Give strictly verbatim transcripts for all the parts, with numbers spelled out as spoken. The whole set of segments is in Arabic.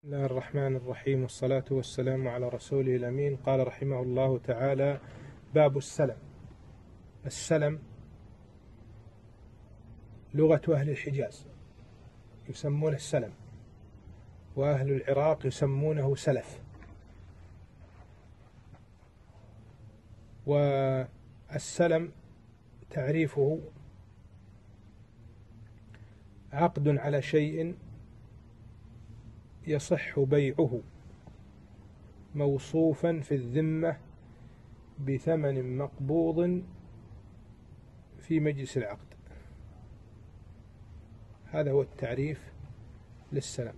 بسم الله الرحمن الرحيم، والصلاة والسلام على رسوله الأمين. قال رحمه الله تعالى: باب السلم. السلم لغة أهل الحجاز يسمونه السلم، وأهل العراق يسمونه سلف. والسلم تعريفه عقد على شيء يصح بيعه موصوفا في الذمة بثمن مقبوض في مجلس العقد. هذا هو التعريف للسلم.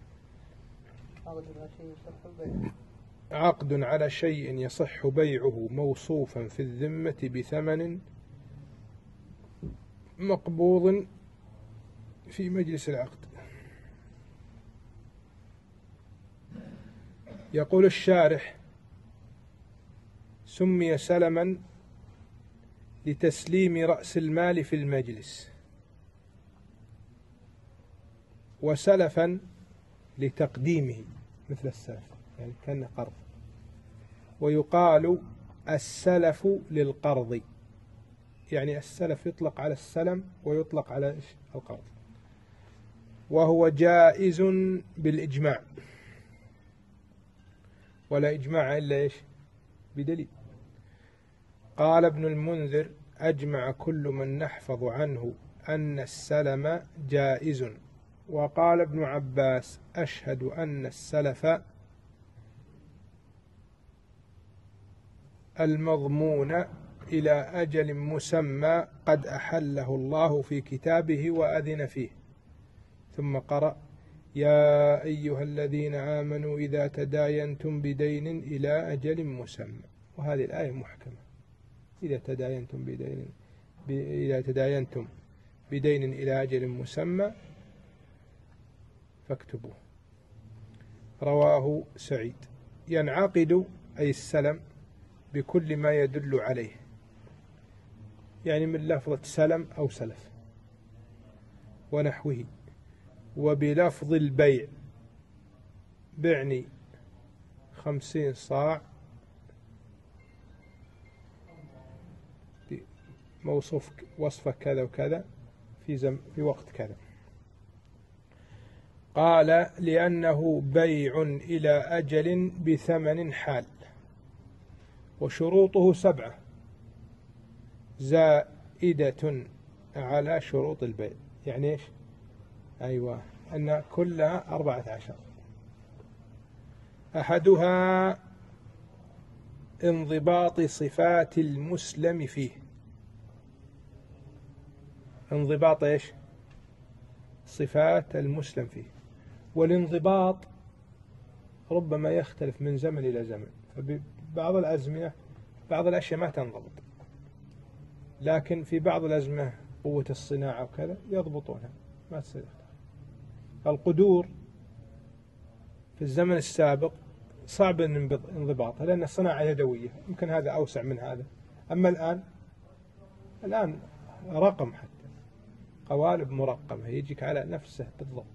عقد على شيء يصح بيعه موصوفا في الذمة بثمن مقبوض في مجلس العقد. يقول الشارح: سمي سلما لتسليم رأس المال في المجلس، وسلفا لتقديمه مثل السلف، يعني كان قرض. ويقال السلف للقرض، يعني السلف يطلق على السلم ويطلق على القرض، وهو جائز بالإجماع، ولا إجماع إلا إيش؟ بدليل. قال ابن المنذر: أجمع كل من نحفظ عنه أن السلم جائز. وقال ابن عباس: أشهد أن السلف المضمون إلى أجل مسمى قد أحله الله في كتابه وأذن فيه. ثم قرأ: يا أيها الذين آمنوا إذا تداينتم بدين إلى أجل مسمى. وهذه الآية محكمة: إذا تداينتم بدين إذا تداينتم بدين إلى أجل مسمى فاكتبوه. رواه سعيد. ينعقد أي السلم بكل ما يدل عليه، يعني من لفظة سلم أو سلف ونحوه. وبلفظ البيع: بعني خمسين صاع موصوف وصفه كذا وكذا في زم في وقت كذا. قال: لأنه بيع إلى أجل بثمن حال، وشروطه سبعة زائدة على شروط البيع. يعني إيش؟ أيوة، أن كلها أربعة عشر. أحدها انضباط صفات المسلم فيه. انضباط إيش؟ صفات المسلم فيه. والانضباط ربما يختلف من زمن إلى زمن، فبعض الأزمنة بعض الأشياء ما تنضبط، لكن في بعض الأزمنة قوة الصناعة وكذا يضبطونها، ما تصير. القدور في الزمن السابق صعب انضباطها لأن الصناعة يدوية، يمكن هذا أوسع من هذا. أما الآن الآن رقم، حتى قوالب مرقمة يجيك على نفسه بالضبط.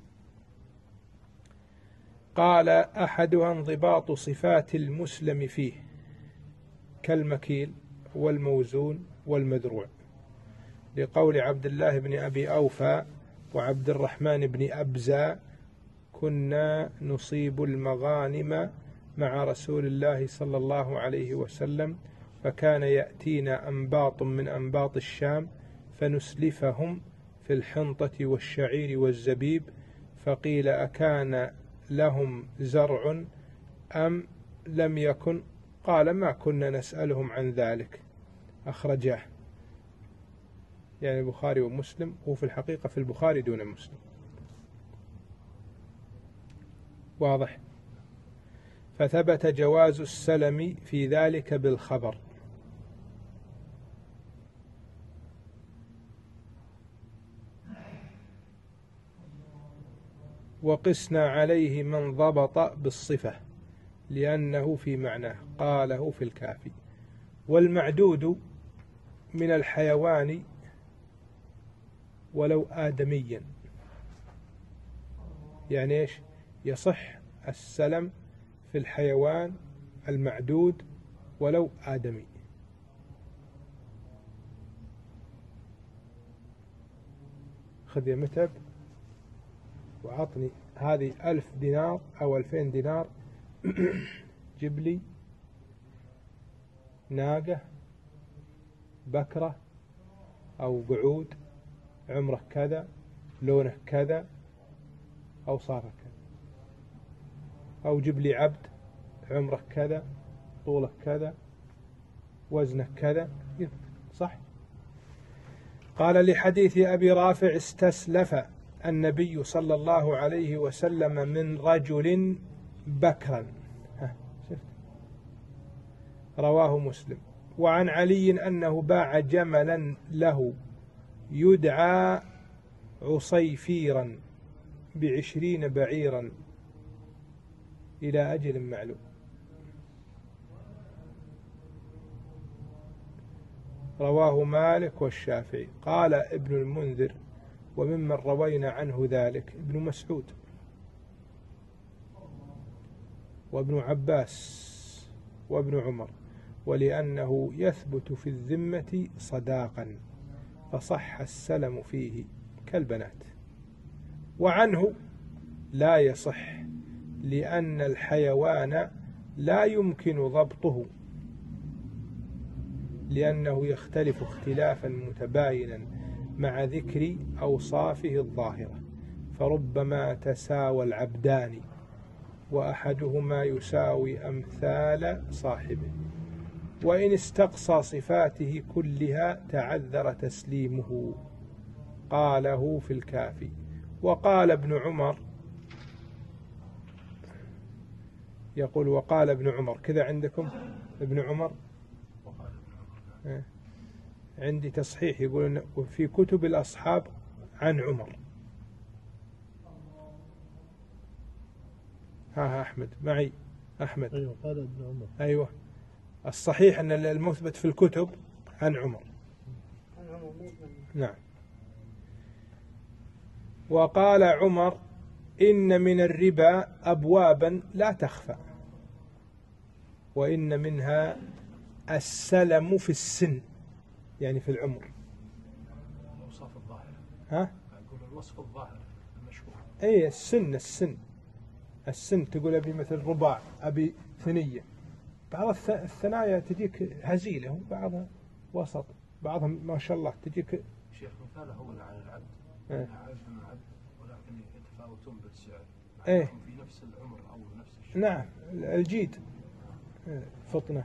قال: أحدها انضباط صفات المسلم فيه كالمكيل والموزون والمذروع، لقول عبد الله بن أبي أوفى وعبد الرحمن بن أبزة: كنا نصيب المغانم مع رسول الله صلى الله عليه وسلم، فكان يأتينا أنباط من أنباط الشام فنسلفهم في الحنطة والشعير والزبيب، فقيل: أكان لهم زرع أم لم يكن؟ قال: ما كنا نسألهم عن ذلك. أخرجاه، يعني البخاري ومسلم، وفي الحقيقة في البخاري دون مسلم. واضح؟ فثبت جواز السلم في ذلك بالخبر. وقسنا عليه من ضبط بالصفة لأنه في معناه، قاله في الكافي. والمعدود من الحيوان ولو آدميا، يعني إيش؟ يصح السلم في الحيوان المعدود ولو آدمي. خذ يا متعب وعطني هذه ألف دينار أو ألفين دينار جيب لي ناقة بكرة أو قعود عمره كذا لونه كذا أو صار كذا، أو جيب لي عبد عمره كذا طوله كذا وزنه كذا، صح؟ قال لحديث أبي رافع استسلف النبي صلى الله عليه وسلم من رجل بكرا، شفت؟ رواه مسلم. وعن علي أنه باع جملا له يدعى عصيفيرا بعشرين بعيرا إلى أجل معلوم. رواه مالك والشافعي. قال ابن المنذر وممن روينا عنه ذلك ابن مسعود وابن عباس وابن عمر، ولأنه يثبت في الذمة صداقا فصح السلم فيه كالبنات. وعنه لا يصح لأن الحيوان لا يمكن ضبطه لأنه يختلف اختلافا متباينا مع ذكر أوصافه الظاهرة، فربما تساوى العبدان وأحدهما يساوي أمثال صاحبه، وإن استقصى صفاته كلها تعذر تسليمه. قاله في الكافي. وقال ابن عمر، يقول وقال ابن عمر كذا عندكم ابن عمر؟ عندي تصحيح يقول في كتب الأصحاب عن عمر. ها ها أحمد معي، أحمد. أيوة قال ابن عمر. أيوة الصحيح أن المثبت في الكتب عن عمر. نعم. وقال عمر إن من الربا أبوابا لا تخفى وإن منها السلم في السن، يعني في العمر. الوصف الظاهر. ها؟ أقول الوصف الظاهر المشهور. أي السن السن السن تقول أبي مثل رباع أبي ثنية، بعض الثنايا تجيك هزيلة وبعضها وسط، بعضها ما شاء الله تجيك. شيخ مثاله هو عن العبد. ايه. عبد من عبد ولكن يتفاوتون بالسعر. ايه. في نفس العمر أو نفس الشيء. نعم الجيد فطنة.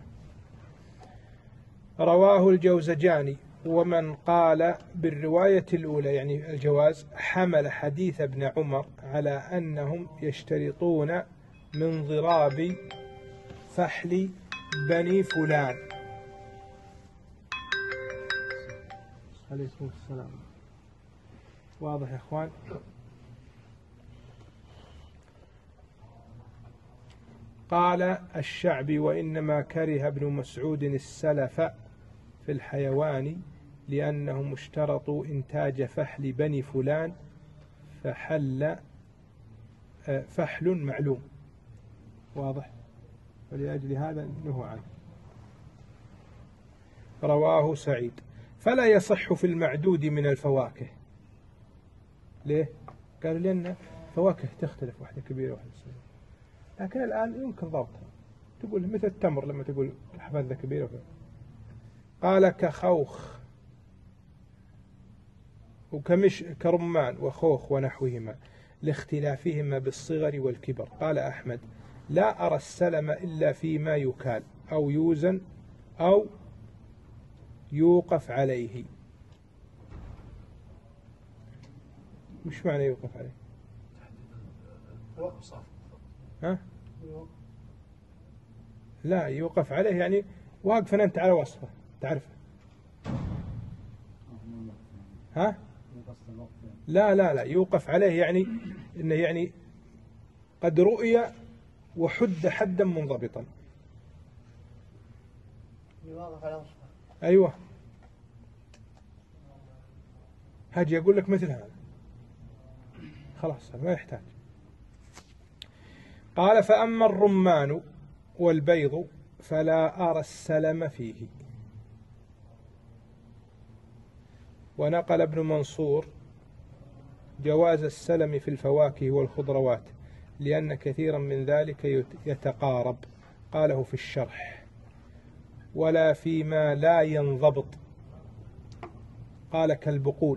رواه الجوزجاني. ومن قال بالرواية الأولى يعني الجواز حمل حديث ابن عمر على أنهم يشترطون من ضراب فحل بني فلان. عليكم السلام. واضح يا إخوان؟ قال الشعبي وإنما كره ابن مسعود السلف في الحيوان لأنهم اشترطوا إنتاج فحل بني فلان فحل فحل معلوم. واضح؟ ولأجل هذا نهوا عنه. رواه سعيد. فلا يصح في المعدود من الفواكه. ليه؟ قال لأن فواكه تختلف، واحدة كبيرة واحدة صغيرة، لكن الآن يمكن ضبطها. تقول مثل التمر لما تقول حبذا كبيرة. قال كخوخ وكمش كرمان وخوخ ونحوهما لاختلافهما بالصغر والكبر. قال أحمد لا أرى السلم إلا فيما يكال أو يوزن أو يوقف عليه. مش معنى يوقف عليه؟ ها؟ لا يوقف عليه يعني واقفا أنت على وصفه تعرفه. ها؟ لا لا لا يوقف عليه يعني إنه يعني قد رؤي وحد حدا منضبطا. يوقف على وصفه. أيوة هاجي أقول لك مثل هذا خلاص ما يحتاج. قال فأما الرمان والبيض فلا أرى السلم فيه. ونقل ابن منصور جواز السلم في الفواكه والخضروات لأن كثيرا من ذلك يتقارب، قاله في الشرح. ولا فيما لا ينضبط، قال كالبقول.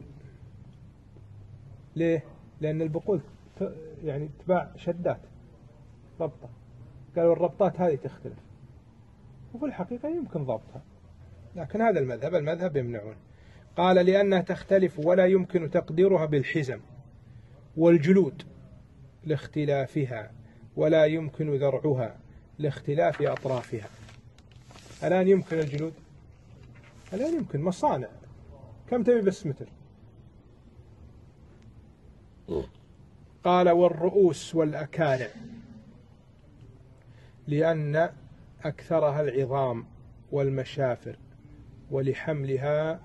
ليه؟ لأن البقول يعني تباع شدات ربطة، قالوا الربطات هذه تختلف، وفي الحقيقة يمكن ضبطها، لكن هذا المذهب المذهب يمنعون. قال لأنها تختلف ولا يمكن تقديرها بالحزم والجلود لاختلافها، ولا يمكن ذرعها لاختلاف أطرافها. الآن يمكن الجلود، الآن يمكن مصانع، كم تبي بس متر. قال والرؤوس والأكالع لأن أكثرها العظام والمشافر ولحملها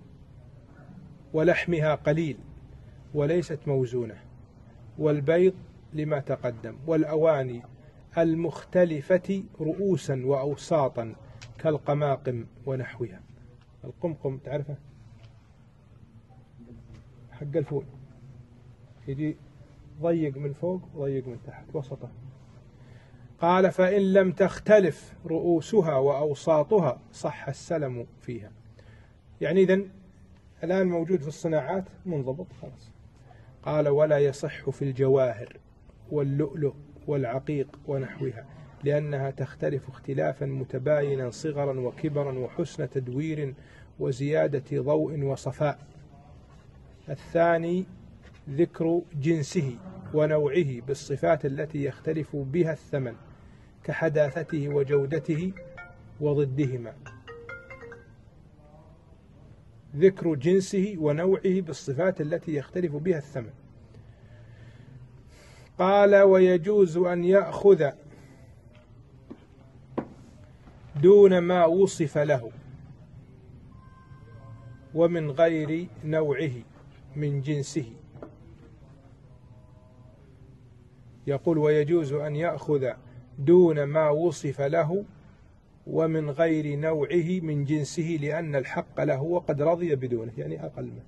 ولحمها قليل وليست موزونة. والبيض لما تقدم. والأواني المختلفة رؤوسا وأوساطا كالقماقم ونحوها. القمقم تعرفه حق الفول، يجي ضيق من فوق وضيق من تحت وسطه. قال فإن لم تختلف رؤوسها وأوساطها صح السلم فيها. يعني إذن الآن موجود في الصناعات منضبط خلاص. قال ولا يصح في الجواهر واللؤلؤ والعقيق ونحوها لأنها تختلف اختلافا متباينا صغرا وكبرا وحسن تدوير وزيادة ضوء وصفاء. الثاني ذكر جنسه ونوعه بالصفات التي يختلف بها الثمن كحداثته وجودته وضدهما. ذكر جنسه ونوعه بالصفات التي يختلف بها الثمن. قال ويجوز أن يأخذ دون ما وصف له ومن غير نوعه من جنسه. يقول ويجوز أن يأخذ دون ما وصف له ومن غير نوعه من جنسه لأن الحق له وقد رضي بدونه، يعني أقل منه.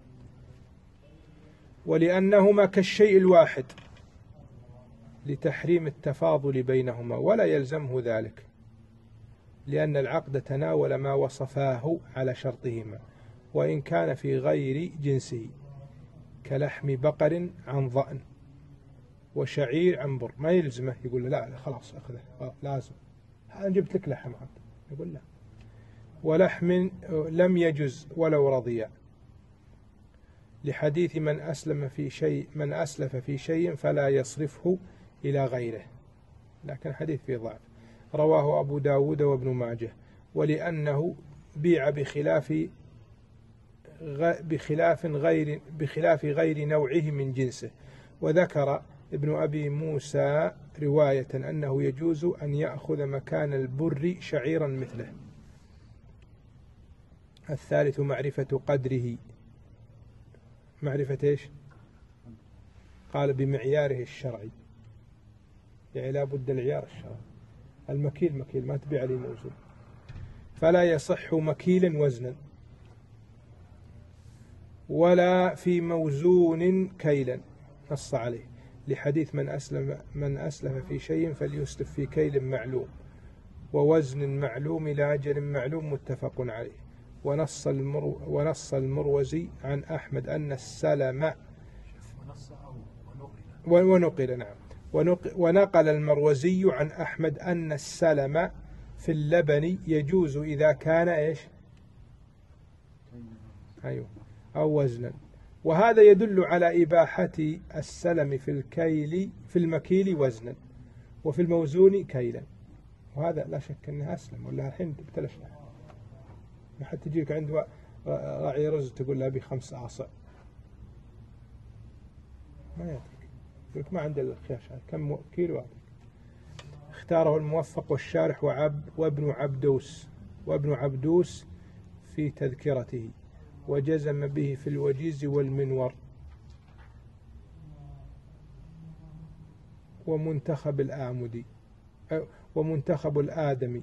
ولأنهما كالشيء الواحد لتحريم التفاضل بينهما ولا يلزمه ذلك لأن العقد تناول ما وصفاه على شرطهما وإن كان في غير جنسه كلحم بقر عن ضأن وشعير عن بر. ما يلزمه يقول لا خلاص أخذه لازم أنا جبت لك لحم عبد، يقول لا. ولحم لم يجز ولو رضي لحديث من أسلم في شيء من أسلف في شيء فلا يصرفه إلى غيره، لكن حديث فيه ضعف. رواه أبو داود وابن ماجه. ولأنه بيع بخلاف بخلاف غير بخلاف غير نوعه من جنسه. وذكر ابن أبي موسى رواية أنه يجوز أن يأخذ مكان البر شعيرا مثله. الثالث معرفة قدره. معرفة إيش؟ قال بمعياره الشرعي، يعني لا بد العيار الشرعي. المكيل مكيل ما تبيع لي موزون، فلا يصح مكيلا وزنا ولا في موزون كيلا، نص عليه لحديث من أسلم من أسلف في شيء فليسلف في كيل معلوم ووزن معلوم إلى أجل معلوم متفق عليه. ونص المرو ونص المروزي عن أحمد أن السلم ونقل نعم ونقل المروزي عن أحمد أن السلم في اللبن يجوز إذا كان إيش؟ أيوه أو وزنا. وهذا يدل على إباحة السلم في الكيل في المكيل وزنا وفي الموزون كيلا، وهذا لا شك أنه أسلم. ولا الحين بتلش ما حد تجيك عند راعي رز تقول له أبي خمس أعصع ما يعطيك، يقول ما عنده الخياش كم كيلو أعطيك. اختاره الموفق والشارح وعب وابن عبدوس وابن عبدوس في تذكرته وجزم به في الوجيز والمنور. ومنتخب الآمدي ومنتخب الآدمي.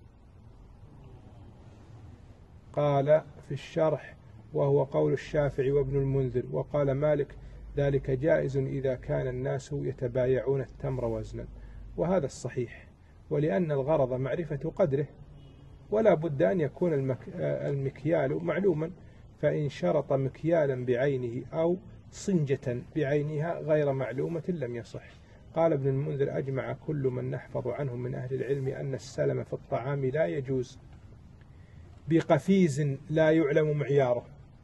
قال في الشرح: وهو قول الشافعي وابن المنذر. وقال مالك: ذلك جائز إذا كان الناس يتبايعون التمر وزنا. وهذا الصحيح، ولأن الغرض معرفة قدره، ولا بد أن يكون المكيال معلوما، فإن شرط مكيالا بعينه أو صنجة بعينها غير معلومة لم يصح. قال ابن المنذر: أجمع كل من نحفظ عنه من أهل العلم أن السلم في الطعام لا يجوز بقفيز لا يعلم معياره،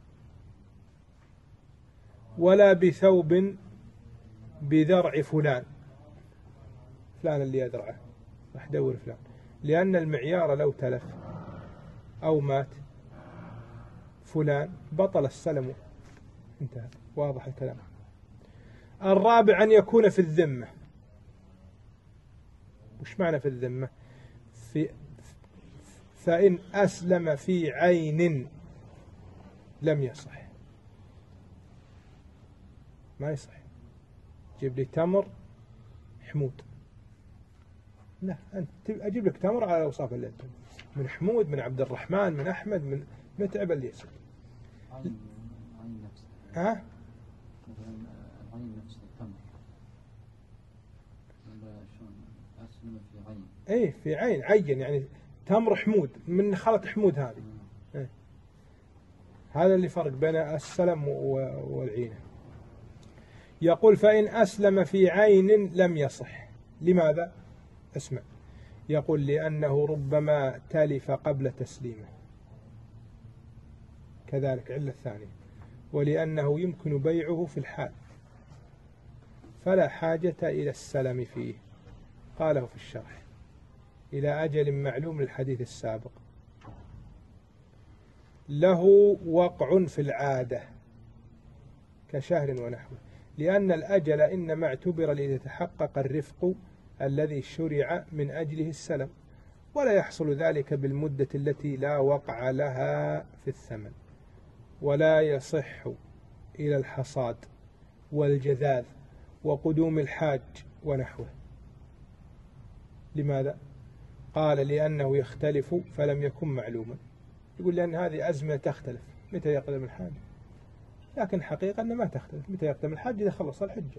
ولا بثوب بذرع فلان فلان اللي يذرعه راح دور فلان، لأن المعيار لو تلف أو مات فلان بطل السلم. انتهى. واضح الكلام. الرابع أن يكون في الذمة. وش معنى في الذمة؟ في فإن أسلم في عين لم يصح. ما يصح جيب لي تمر حمود، لا، أنت أجيب لك تمر على أوصاف اللي أنت من حمود، من عبد الرحمن، من أحمد، من متعب اللي يصير. عين عين نفسه. ها؟ مثلا عين نفسه التمر. شلون أسلم في عين؟ إيه في عين، عين يعني تمر حمود من خلط حمود هذه. إيه. هذا اللي فرق بين السلم والعينة. يقول: فإن أسلم في عين لم يصح. لماذا؟ اسمع. يقول: لأنه ربما تلف قبل تسليمه، كذلك علة الثانية، ولأنه يمكن بيعه في الحال فلا حاجة إلى السلم فيه. قاله في الشرح إلى أجل معلوم للحديث السابق. له وقع في العادة كشهر ونحوه، لأن الأجل إنما اعتبر ليتحقق الرفق الذي شرع من أجله السلم، ولا يحصل ذلك بالمدة التي لا وقع لها في الثمن، ولا يصح إلى الحصاد والجذاذ وقدوم الحاج ونحوه. لماذا؟ قال: لأنه يختلف فلم يكن معلوما. يقول لأن هذه أزمة تختلف، متى يقدم الحاج، لكن حقيقة أنها ما تختلف، متى يقدم الحاج إذا خلص الحجة.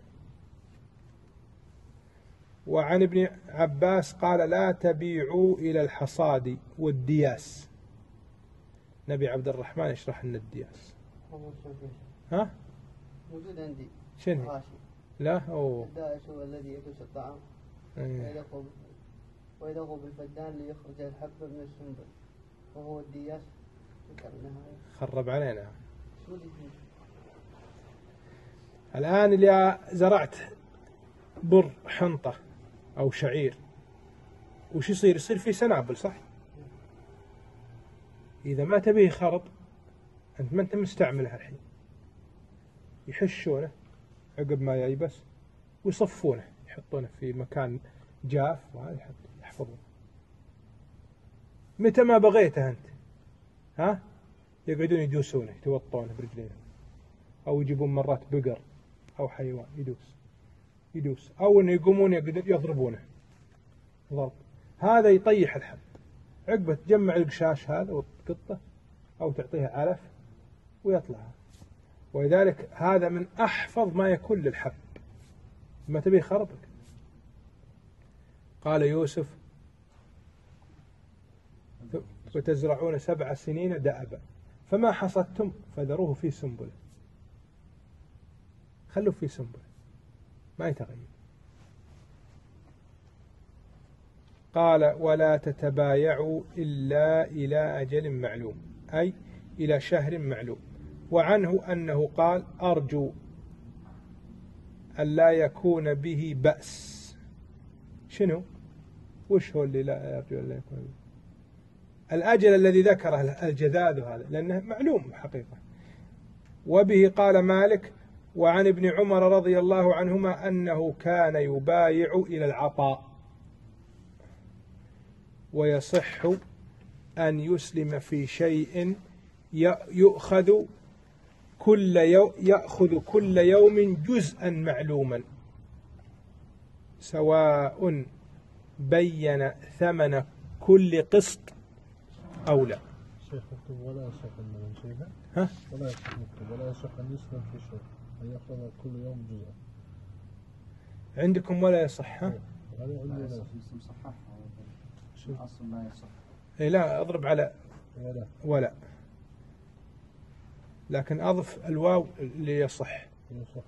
وعن ابن عباس قال: لا تبيعوا إلى الحصاد والدياس. نبي عبد الرحمن يشرح لنا الدياس. ها؟ موجود عندي. شنو؟ راشي. لا أو الدائس هو الذي يدوس الطعام. ايه. ويدغب الفدان ليخرج الحب من السنبل، وهو الدياس. خرب علينا. شو اللي الآن اللي زرعت بر حنطة أو شعير، وش يصير؟ يصير فيه سنابل، صح؟ إذا ما تبيه خرب أنت ما أنت مستعملها الحين، يحشونه عقب ما ييبس ويصفونه، يحطونه في مكان جاف وهذا يحفظونه. متى ما بغيته أنت ها يقعدون يدوسونه، يتوطونه برجلينهم، أو يجيبون مرات بقر أو حيوان يدوس يدوس أو إنه يقومون يضربونه ضرب. هذا يطيح الحب، عقبه تجمع القشاش هذا والقطة أو تعطيها علف ويطلع. ولذلك هذا من أحفظ ما يكون للحب، ما تبيه خربك. قال يوسف: وتزرعون سبع سنين دأبا فما حصدتم فذروه في سنبله. خلوه في سنبله ما يتغير. قال: ولا تتبايعوا إلا إلى أجل معلوم، أي إلى شهر معلوم. وعنه أنه قال: أرجو أن لا يكون به بأس. شنو؟ وش هو اللي لا أرجو أن لا يكون به؟ الأجل الذي ذكره الجذاذ هذا، لأنه معلوم حقيقة. وبه قال مالك. وعن ابن عمر رضي الله عنهما أنه كان يبايع إلى العطاء، ويصح أن يسلم في شيء يأخذ كل يوم يأخذ كل يوم جزءا معلوما، سواء بين ثمن كل قسط أو لا. شيخ مكتوب ولا يصح أن ننشيها. ها؟ ولا يصح مكتوب ولا يصح أن يسلم في شيء أن يأخذ كل يوم جزءا. عندكم ولا يصح؟ ها؟ هذا عندي لا ولا يصح اسم صححها الأصل لا يصح. إيه لا أضرب على ولا ولا، لكن أضف الواو ليصح. يصح.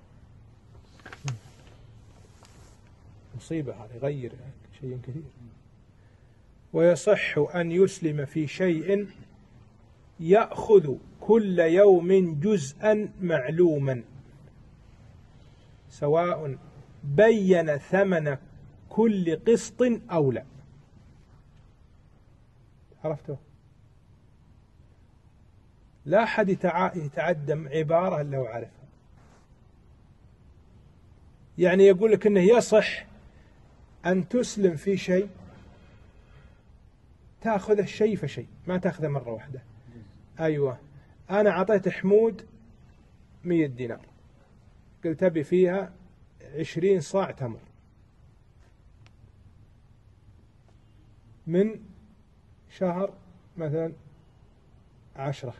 مصيبة هذا، يغير شيء كثير. ويصح أن يسلم في شيء يأخذ كل يوم جزءا معلوما سواء بين ثمن كل قسط أو لا. عرفتوا؟ لا أحد يتعدم عبارة إلا وعرفها. يعني يقول لك أنه يصح أن تسلم في شيء تأخذ الشيء فشيء، ما تأخذه مرة واحدة. أيوة، أنا أعطيت حمود مية دينار، قلت أبي فيها عشرين صاع تمر من شهر مثلا عشرة،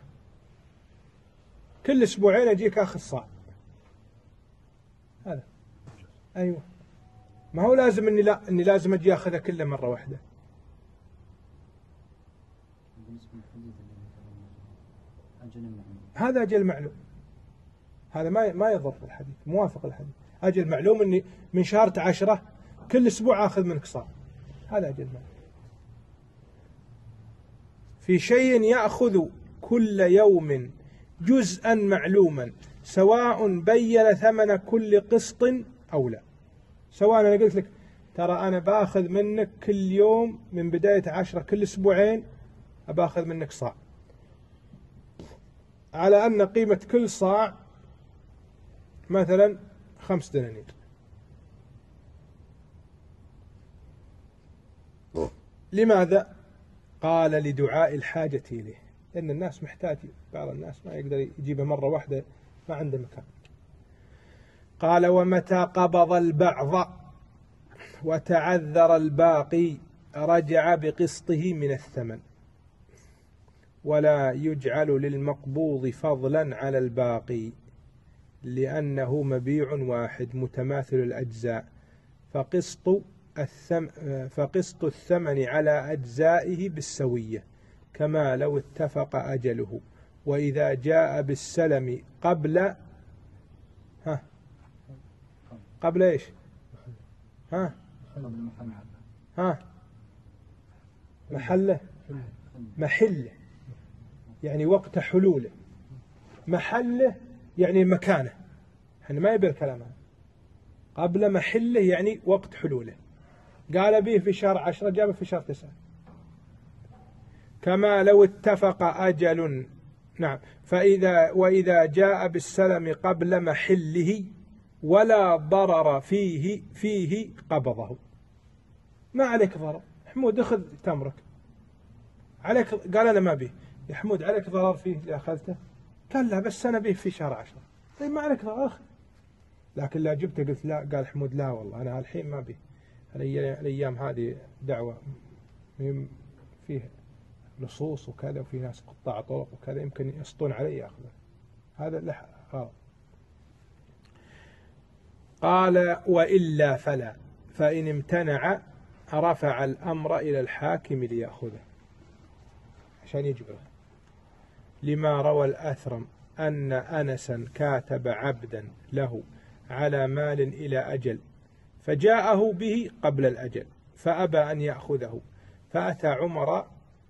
كل أسبوعين أجيك أخذ صاع. هذا أيوة، ما هو لازم إني لا إني لازم أجي أخذها كله مرة واحدة. هذا أجل معلوم، هذا ما ما يضر الحديث، موافق الحديث. أجل معلوم إني من شهر عشرة كل أسبوع أخذ منك صاع، هذا أجل معلوم. في شيء يأخذ كل يوم جزءا معلوما سواء بين ثمن كل قسط أو لا. سواء أنا قلت لك ترى أنا باخذ منك كل يوم من بداية عشرة كل أسبوعين أباخذ منك صاع، على أن قيمة كل صاع مثلا خمس دنانير. لماذا؟ قال لدعاء الحاجة إليه، لأن الناس محتاج، بعض الناس ما يقدر يجيبه مرة واحدة، ما عنده مكان. قال ومتى قبض البعض وتعذر الباقي رجع بقسطه من الثمن، ولا يجعل للمقبوض فضلا على الباقي لأنه مبيع واحد متماثل الأجزاء، فقسط الثم فقسط الثمن على أجزائه بالسوية كما لو اتفق أجله. وإذا جاء بالسلم قبل ها قبل إيش ها ها محله محله يعني وقت حلوله، محله يعني مكانه، احنا ما يبي الكلام هذا. قبل محله يعني وقت حلوله، قال به في شهر عشرة جابه في شهر تسعة. كما لو اتفق أجل، نعم. فإذا وإذا جاء بالسلم قبل محله ولا ضرر فيه فيه قبضه. ما عليك ضرر، حمود اخذ تمرك، عليك قال أنا ما به، يا حمود عليك ضرر فيه اللي أخذته؟ قال لا بس أنا به في شهر عشرة. طيب ما عليك ضرر أخذ. لكن لا جبته قلت لا، قال حمود لا والله أنا الحين ما به، الأيام هذه دعوة فيه لصوص وكذا وفي ناس قطاع طرق وكذا يمكن يسطون علي يأخذه، هذا لا غلط. قال وإلا فلا، فإن امتنع رفع الأمر إلى الحاكم ليأخذه عشان يجبره. لما روى الأثرم أن أنسا كاتب عبدا له على مال إلى أجل فجاءه به قبل الأجل فأبى أن يأخذه، فأتى عمر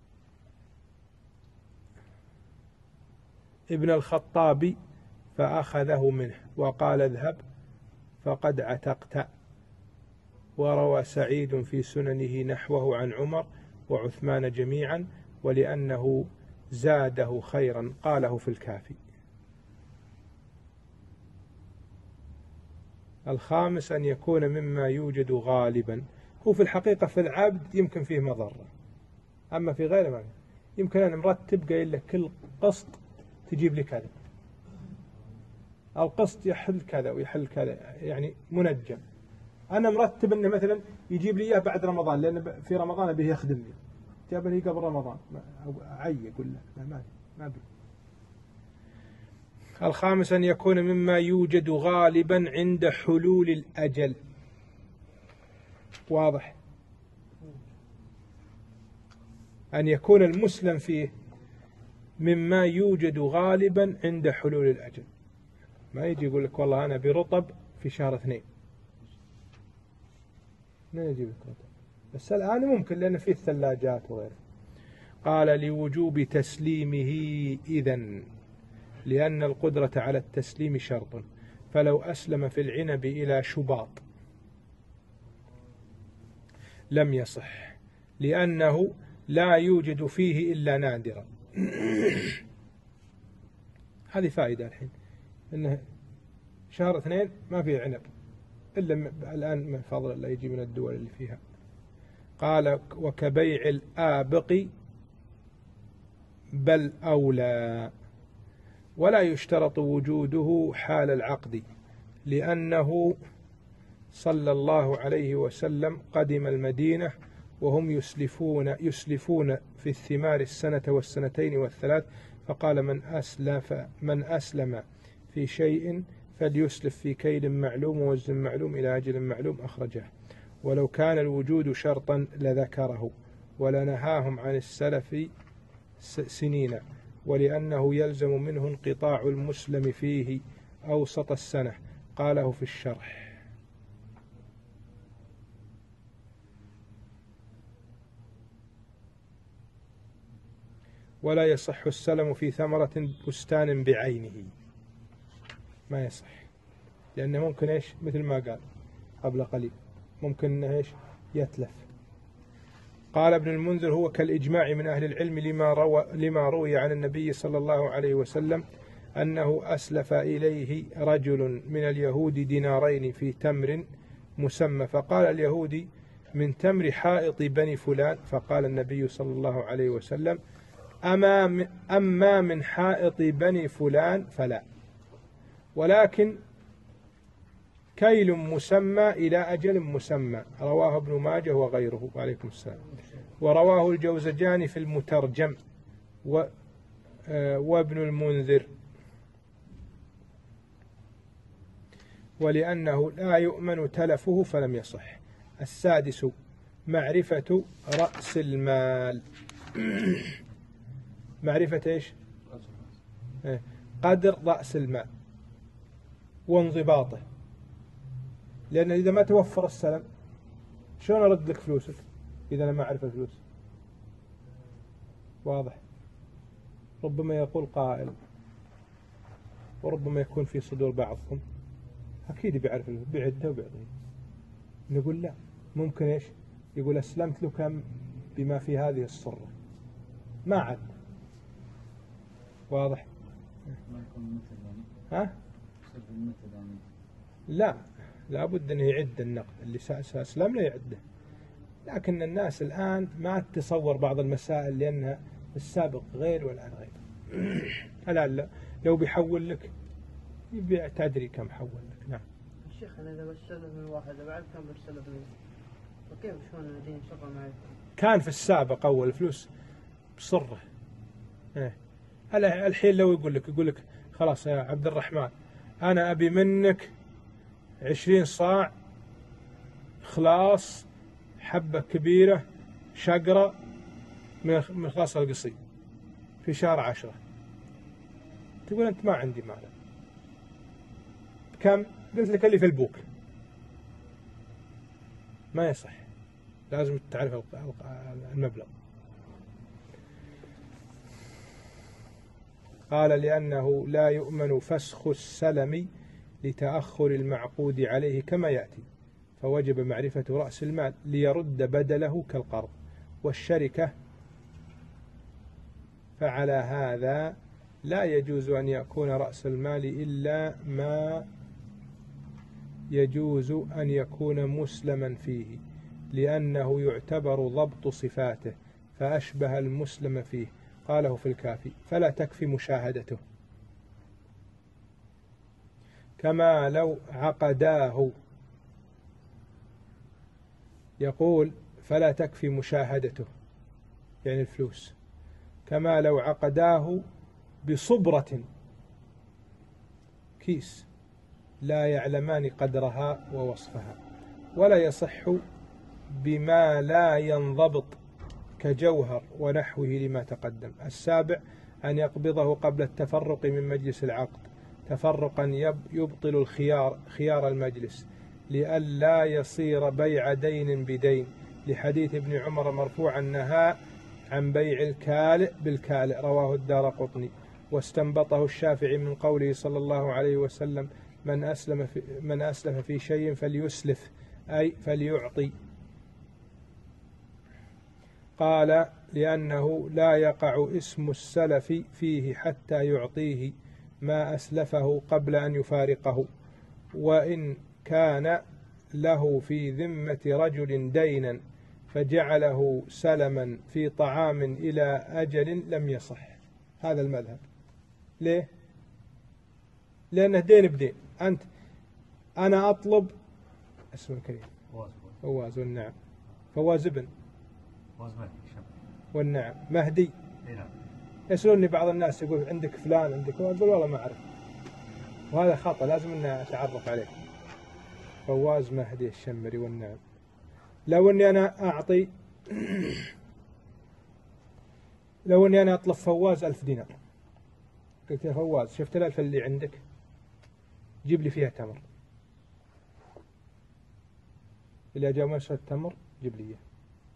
ابن الخطاب فأخذه منه وقال اذهب فقد عتقت. وروى سعيد في سننه نحوه عن عمر وعثمان جميعا، ولأنه زاده خيرا قاله في الكافي. الخامس أن يكون مما يوجد غالبا. هو في الحقيقة في العبد يمكن فيه مضرة، أما في غيره ما يمكن. أن مرتب قايل لك كل قسط تجيب لي كذا، القسط يحل كذا ويحل كذا، يعني منجم. أنا مرتب أنه مثلا يجيب لي إياه بعد رمضان لأن في رمضان به يخدمني، جاب لي قبل رمضان عي يقول لا ما ما بي. الخامس أن يكون مما يوجد غالبا عند حلول الأجل. واضح؟ أن يكون المسلم فيه مما يوجد غالبا عند حلول الأجل، ما يجي يقول لك والله أنا برطب في شهر اثنين، ما يجي لك رطب، بس الآن ممكن لأن فيه الثلاجات وغيره. قال لوجوب تسليمه إذن، لأن القدرة على التسليم شرط، فلو أسلم في العنب إلى شباط لم يصح، لأنه لا يوجد فيه إلا نادرا. هذه فائدة الحين، إنه شهر اثنين ما فيه عنب إلا الآن من فضل الله يجي من الدول اللي فيها. قال وكبيع الآبق بل أولى، ولا يشترط وجوده حال العقد، لأنه صلى الله عليه وسلم قدم المدينة وهم يسلفون يسلفون في الثمار السنة والسنتين والثلاث، فقال من أسلف من أسلم في شيء فليسلف في كيل معلوم ووزن معلوم إلى أجل معلوم، أخرجه. ولو كان الوجود شرطا لذكره، ولنهاهم عن السلف سنين، ولأنه يلزم منه انقطاع المسلم فيه أوسط السنة، قاله في الشرح. ولا يصح السلم في ثمرة بستان بعينه، ما يصح، لأنه ممكن إيش مثل ما قال قبل قليل ممكن إنه إيش يتلف. قال ابن المنذر هو كالإجماع من أهل العلم لما روى, لما روي عن النبي صلى الله عليه وسلم أنه أسلف إليه رجل من اليهود دينارين في تمر مسمى، فقال اليهودي من تمر حائط بني فلان، فقال النبي صلى الله عليه وسلم أما أما من حائط بني فلان فلا، ولكن كيل مسمى إلى أجل مسمى. رواه ابن ماجه وغيره. وعليكم السلام. ورواه الجوزجاني في المترجم و وابن المنذر، ولأنه لا يؤمن تلفه فلم يصح. السادس معرفة رأس المال. معرفة إيش؟ قدر رأس المال وانضباطه، لأن إذا ما توفر السلم شلون أرد لك فلوسك إذا أنا ما أعرف الفلوس؟ واضح؟ ربما يقول قائل، وربما يكون في صدور بعضهم أكيد بيعرف الفلوس بيعدها وبيعطيه، نقول لا، ممكن إيش؟ يقول أسلمت له كم بما في هذه الصرة، ما عد. واضح؟ ما يكون مثل يعني. ها؟ يصير بالمثل يعني. لا، لابد أن يعد النقد اللي سأسلم له يعده، لكن الناس الآن ما تتصور بعض المسائل لأنها السابق غير والآن غير. الآن لا، لو بيحول لك يبيع تدري كم حول لك. نعم. الشيخ أنا إذا بستلف من واحد بعد كم بستلف منه، وكيف شلون الدين شغل معي؟ كان في السابق أول فلوس بصرة. إيه. الحين لو يقول لك يقول لك خلاص يا عبد الرحمن أنا أبي منك عشرين صاع خلاص حبة كبيرة شقرة من خلاص القصي في شهر عشرة، تقول أنت ما عندي مال. كم؟ قلت لك اللي في البوك. ما يصح، لازم تعرف المبلغ. قال لأنه لا يؤمن فسخ السلم لتأخر المعقود عليه كما يأتي، فوجب معرفة رأس المال ليرد بدله كالقرض والشركة، فعلى هذا لا يجوز أن يكون رأس المال إلا ما يجوز أن يكون مسلما فيه، لأنه يعتبر ضبط صفاته فأشبه المسلم فيه. قاله في الكافي فلا تكفي مشاهدته، كما لو عقداه يقول فلا تكفي مشاهدته يعني الفلوس، كما لو عقداه بصبرة كيس لا يعلمان قدرها ووصفها، ولا يصح بما لا ينضبط كجوهر ونحوه لما تقدم. السابع أن يقبضه قبل التفرق من مجلس العقد تفرقا يبطل الخيار خيار المجلس، لئلا يصير بيع دين بدين، لحديث ابن عمر مرفوعا نهى عن بيع الكالئ بالكالئ، رواه الدارقطني. واستنبطه الشافعي من قوله صلى الله عليه وسلم من أسلم في من أسلف في شيء فليسلف أي فليعطي، قال لأنه لا يقع اسم السلف فيه حتى يعطيه ما أسلفه قبل أن يفارقه. وإن كان له في ذمة رجل دينا فجعله سلما في طعام إلى أجل لم يصح. هذا المذهب. ليه؟ لأنه دين بدين. أنت أنا أطلب اسمه الكريم فواز والنعم فواز بن والنعم مهدي. يسألوني بعض الناس يقول عندك فلان عندك، أقول والله ما أعرف، وهذا خطأ لازم أن أتعرف عليه. فواز مهدي الشمري والنعم. لو أني أنا أعطي لو أني أنا أطلب فواز ألف دينار، قلت يا فواز شفت الألف اللي عندك جيب لي فيها تمر، إذا جاء مشهد التمر جيب لي إياه.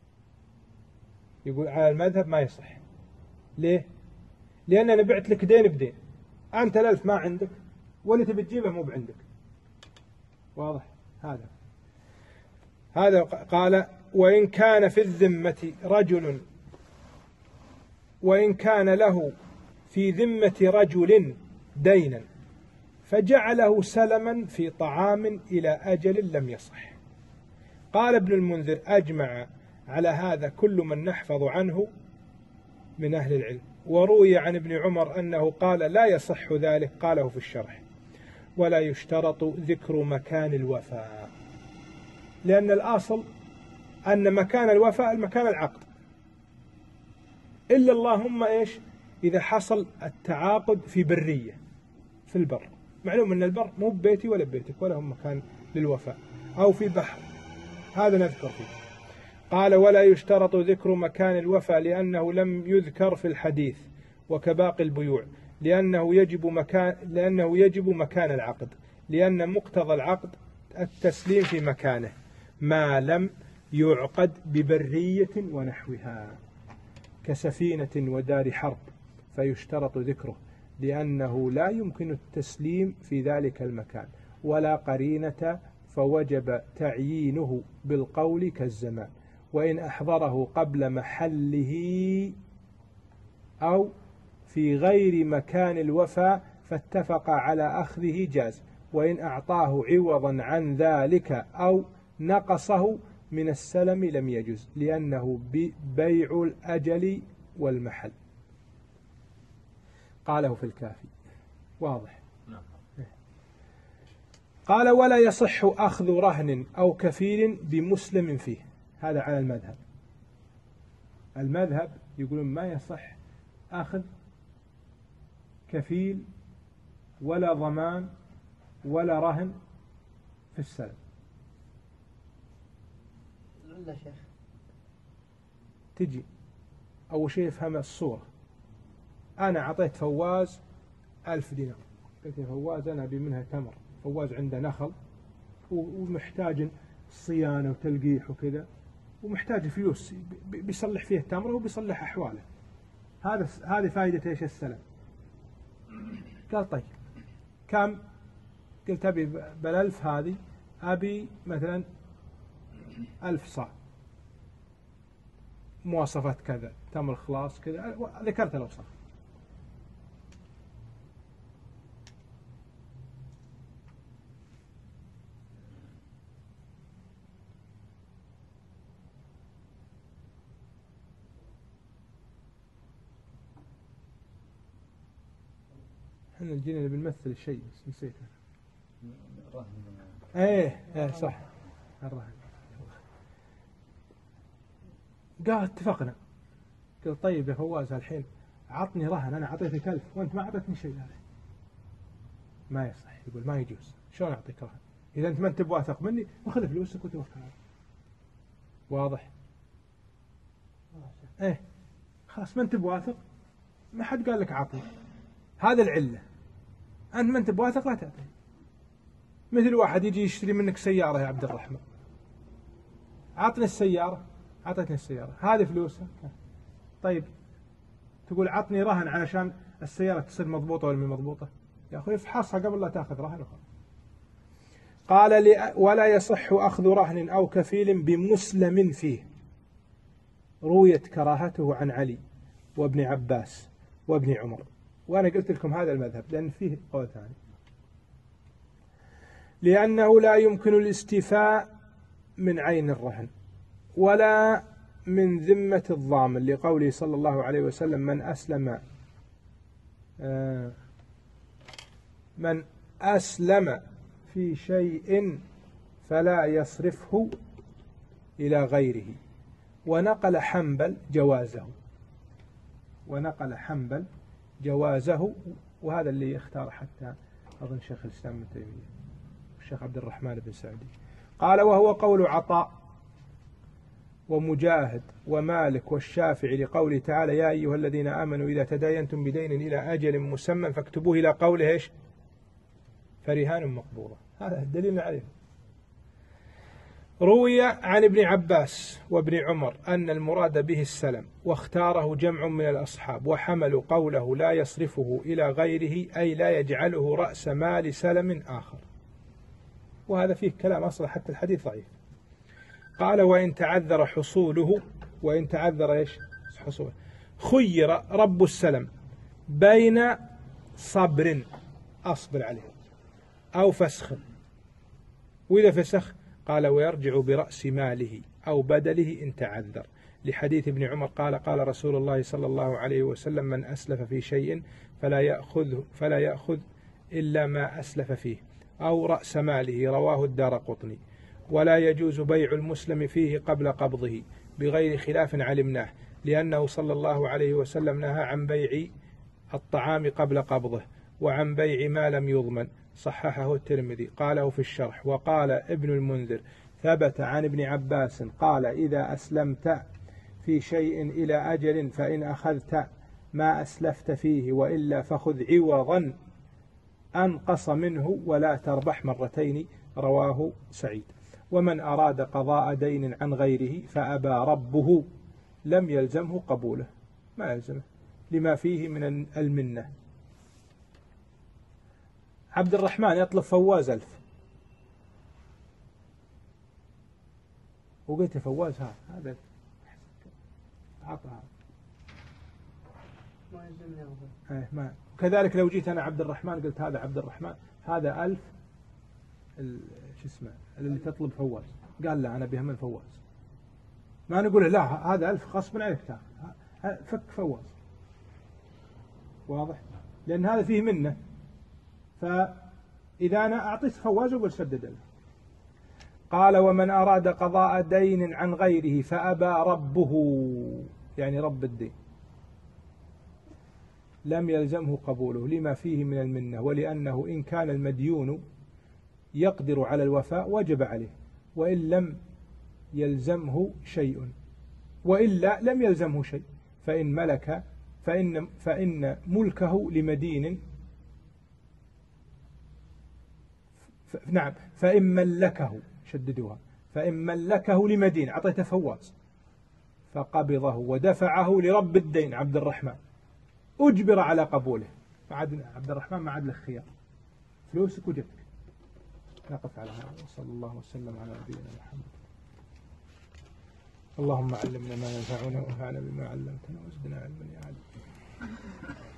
يقول على المذهب ما يصح. ليه؟ لأن أنا بعت لك دين بدين، أنت الألف ما عندك واللي تبي تجيبه مو بعندك. واضح هذا. هذا قال وإن كان في الذمة رجل وإن كان له في ذمة رجل دينا فجعله سلما في طعام إلى أجل لم يصح. قال ابن المنذر أجمع على هذا كل من نحفظ عنه من أهل العلم، وروي عن ابن عمر أنه قال لا يصح ذلك، قاله في الشرح. ولا يشترط ذكر مكان الوفاء، لأن الأصل أن مكان الوفاء المكان العقد، إلا اللهم إيش إذا حصل التعاقد في برية في البر، معلوم أن البر مو ببيتي ولا ببيتك ولا هم مكان للوفاء، أو في بحر، هذا نذكر فيه. قال ولا يشترط ذكر مكان الوفاء لأنه لم يذكر في الحديث وكباقي البيوع، لأنه يجب مكان لأنه يجب مكان العقد، لأن مقتضى العقد التسليم في مكانه ما لم يعقد ببرية ونحوها كسفينة ودار حرب، فيشترط ذكره لأنه لا يمكن التسليم في ذلك المكان ولا قرينة، فوجب تعيينه بالقول كالزمان، وإن أحضره قبل محله أو في غير مكان الوفاء فاتفق على أخذه جاز، وإن أعطاه عوضا عن ذلك أو نقصه من السلم لم يجز، لأنه بيع الأجل والمحل. قاله في الكافي. واضح. قال ولا يصح أخذ رهن أو كفيل بمسلم فيه، هذا على المذهب. المذهب يقولون ما يصح أخذ كفيل ولا ضمان ولا رهن في السلم. لا شيخ. تجي أول شيء يفهم الصورة. أنا أعطيت فواز ألف دينار، قلت يا فواز أنا أبي منها تمر، فواز عنده نخل ومحتاج صيانة وتلقيح وكذا، ومحتاج فلوس بيصلح فيه تمره وبيصلح أحواله. هذا هذه فائدة إيش السلم. قال طيب كم؟ قلت أبي بالألف هذه أبي مثلا ألف صاع، مواصفات كذا، تمر خلاص كذا، ذكرت الأوصاف. احنا جينا بنمثل الشيء بس نسيته. ايه ايه صح الرهن. قال اتفقنا. قلت طيب يا فواز الحين عطني رهن، أنا أعطيتك ألف وأنت ما أعطيتني شيء. هذا ما يصح، يقول ما يجوز، شلون أعطيك رهن إذا أنت ما أنت بواثق مني؟ وخذ فلوسك وتوكل على الله. واضح؟ إيه خلاص ما أنت بواثق، ما حد قال لك عطني، هذا العلة. أنت ما أنت بواثق لا تعطي. مثل واحد يجي يشتري منك سيارة يا عبد الرحمن، عطني السيارة، عطيتني السيارة، هذه فلوسها. طيب تقول عطني رهن علشان السيارة تصير مضبوطة ولا مو مضبوطة؟ يا أخوي افحصها قبل لا تأخذ رهن وخلاص. قال لي ولا يصح أخذ رهن أو كفيل بمسلم فيه. رويت كراهته عن علي وابن عباس وابن عمر، وأنا قلت لكم هذا المذهب لأن فيه قول ثاني، لأنه لا يمكن الاستيفاء من عين الرهن ولا من ذمة الضامن، لقوله صلى الله عليه وسلم من أسلم من أسلم في شيء فلا يصرفه إلى غيره. ونقل حنبل جوازه، ونقل حنبل جوازه، وهذا اللي اختار حتى أظن شيخ الإسلام ابن تيمية والشيخ عبد الرحمن بن سعدي. قال وهو قول عطاء ومجاهد ومالك والشافعي لقوله تعالى يا أيها الذين آمنوا إذا تداينتم بدين إلى أجل مسمى فاكتبوه، إلى قوله إيش فرهان مقبوضة. هذا الدليل عليه. روي عن ابن عباس وابن عمر أن المراد به السلم، واختاره جمع من الأصحاب وحملوا قوله لا يصرفه إلى غيره أي لا يجعله رأس مال سلم آخر، وهذا فيه كلام أصلا حتى الحديث ضعيف. قال وإن تعذر حصوله، وإن تعذر إيش حصوله، خير رب السلم بين صبر أصبر عليه أو فسخ، وإذا فسخ قال ويرجع برأس ماله أو بدله إن تعذر، لحديث ابن عمر قال قال رسول الله صلى الله عليه وسلم من أسلف في شيء فلا يأخذ فلا يأخذ إلا ما أسلف فيه أو رأس ماله، رواه الدارقطني. ولا يجوز بيع المسلم فيه قبل قبضه بغير خلاف علمناه، لأنه صلى الله عليه وسلم نهى عن بيع الطعام قبل قبضه وعن بيع ما لم يضمن، صححه الترمذي قاله في الشرح. وقال ابن المنذر ثبت عن ابن عباس قال إذا أسلمت في شيء إلى أجل فإن أخذت ما أسلفت فيه وإلا فخذ عوضا أنقص منه ولا تربح مرتين، رواه سعيد. ومن أراد قضاء دين عن غيره فأبى ربه لم يلزمه قبوله، ما يلزمه لما فيه من المنة. عبد الرحمن يطلب فواز ألف، وقلت فواز هذا هذا عطها ما يلزمني أخذ. ايه ما. وكذلك لو جيت أنا عبد الرحمن قلت هذا عبد الرحمن هذا ألف شو اسمه اللي تطلب فواز، قال لا أنا بها من فواز، ما نقول لا هذا ألف غصبا عليك تاخذ، فك فواز. واضح؟ لأن هذا فيه منه، فإذا أنا أعطيت فواز أقول سدد له. قال ومن أراد قضاء دين عن غيره فأبى ربه، يعني رب الدين، لم يلزمه قبوله لما فيه من المنة، ولأنه إن كان المديون يقدر على الوفاء وجب عليه، وإن لم يلزمه شيء وإلا لم يلزمه شيء، فإن ملك فإن, فإن ملكه لمدين ف... نعم فإن ملكه شددوها فإن ملكه لمدين أعطيته فواز فقبضه ودفعه لرب الدين عبد الرحمن أجبر على قبوله، فعد عبد الرحمن ما عاد له خيار، فلوسك وجبتك. نقف على هذا وصلى الله وسلم على نبينا محمد. اللهم علمنا ما ينفعنا وانفعنا بما علمتنا وزدنا علما يا عليم.